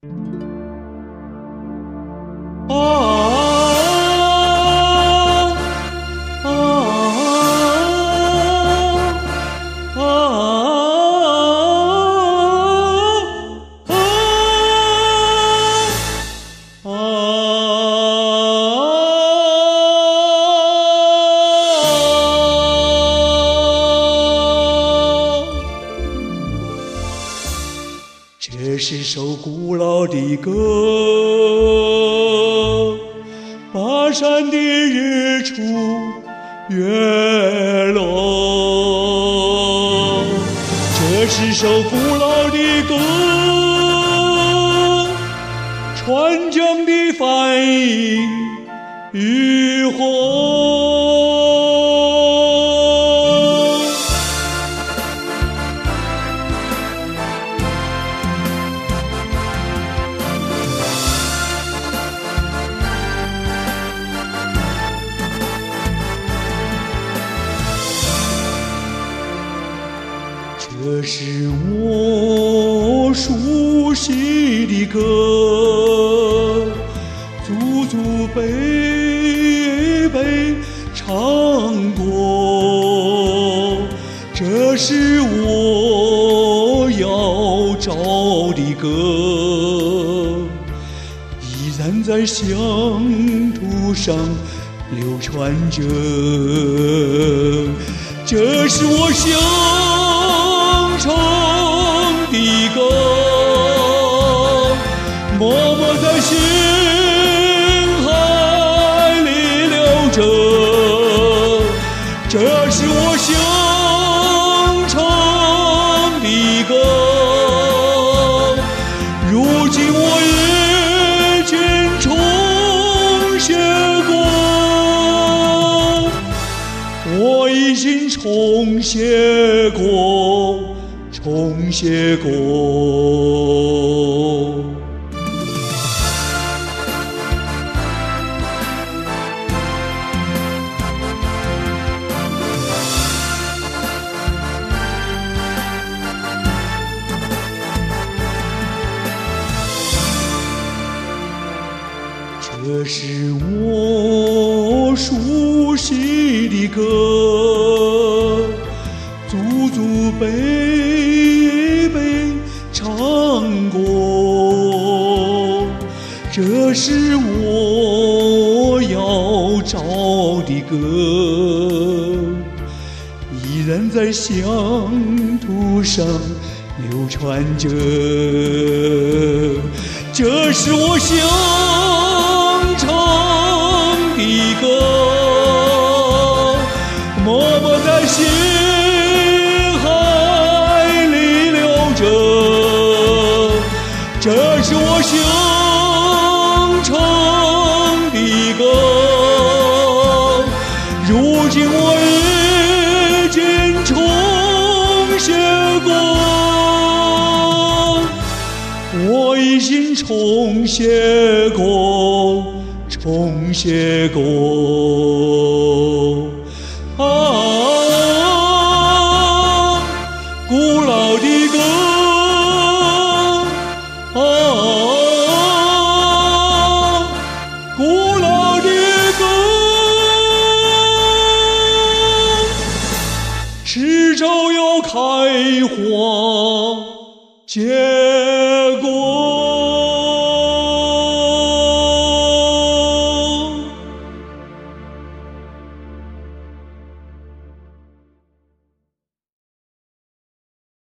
这是首古老的歌，巴山的日出月落。这是首古老的歌，川江的翻译渔火。这是我熟悉的歌，祖祖辈辈唱过。这是我要找的歌，依然在乡土上流传着。这是我乡唱的歌，默默在心海里流着。这是我乡唱的歌，如今我已经重写过，我已经重写过。重写过。这是我熟悉的歌，祖祖辈辈唱过。这是我要找的歌，依然在乡土上流传着。这是我乡唱的歌，默默在心这是我乡唱的歌，如今我已经重写过，我已经重写过，重写过。古老的歌。古老的歌，迟早要开花结